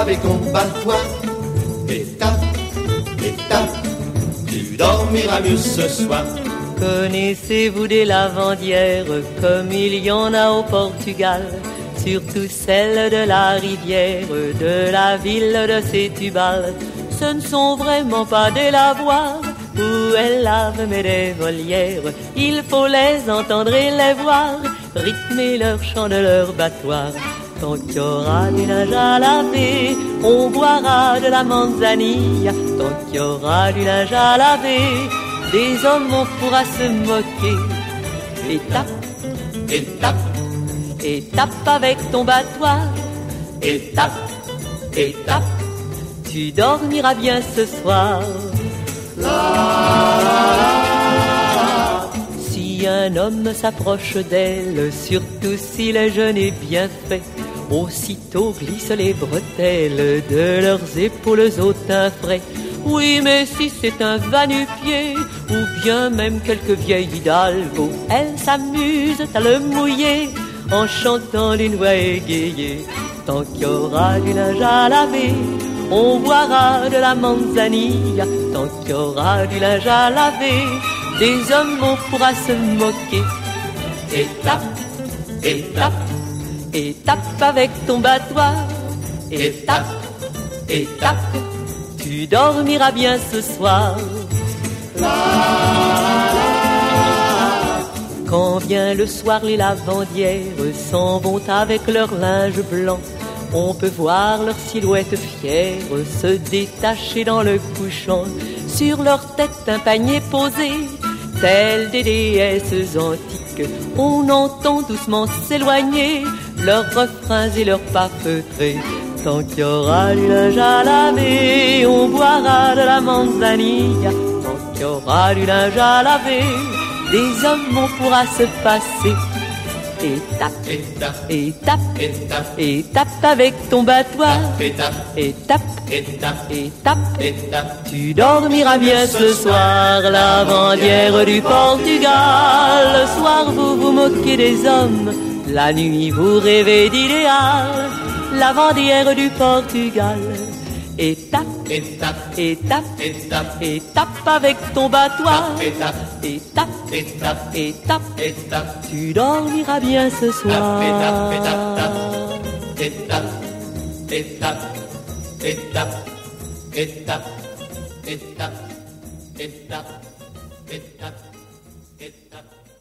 avec ton bateau. Étape, étape, tu dormiras mieux ce soir. Connaissez-vous des lavandières comme il y en a au Portugal? Surtout celles de la rivière, de la ville de Setúbal. Ce ne sont vraiment pas des lavoirs où elles lavent mais des volières. Il faut les entendre et les voir rythmer leur chant de leur battoir. Tant qu'il y aura du linge à laver, on boira de la manzanilla. Tant qu'il y aura du linge à laver, des hommes on pourra se moquer. Étape, Étape, étape avec ton battoir. étape, étape, Tu dormiras bien ce soir. Si un homme s'approche d'elle, surtout s'il est jeune et bien fait, aussitôt glisse les bretelles de leurs épaules au teint frais. Oui, mais si c'est un va-nu-pied, ou bien même quelque vieille hidalgo, elle s'amuse à le mouiller en chantant d'une voix égayée. Tant qu'il y aura du linge à laver, on boira de la manzanilla. Tant qu'il y aura du linge à laver, des hommes on pourra se moquer. étape, étape, Étape avec ton battoir. étape, étape, Tu dormiras bien ce soir. Quand vient le soir, les lavandières s'en vont avec leur linge blanc. On peut voir leur silhouette fière se détacher dans le couchant. Sur leur tête un panier posé, tels des déesses antiques. On entend doucement s'éloigner leurs refrains et leurs pas feutrés. Tant qu'il y aura du linge à laver, on boira de la manzanilla. Tant qu'il y aura du linge à laver, des hommes on pourra se passer. Étape, étape, étape, étape, étape avec ton battoir. étape, Étape, étape, étape, étape, tu dormiras bien ce soir. Lavandière du Portugal. Le soir vous vous moquez des hommes, la nuit vous rêvez d'idéal. Lavandière du Portugal. Étape, étape, étape, étape, étape avec ton battoir. étape, Étape, étape, étape, étape, tu dormiras bien ce soir. étape, étape, étape, étape, étape, étape, étape, étape, étape.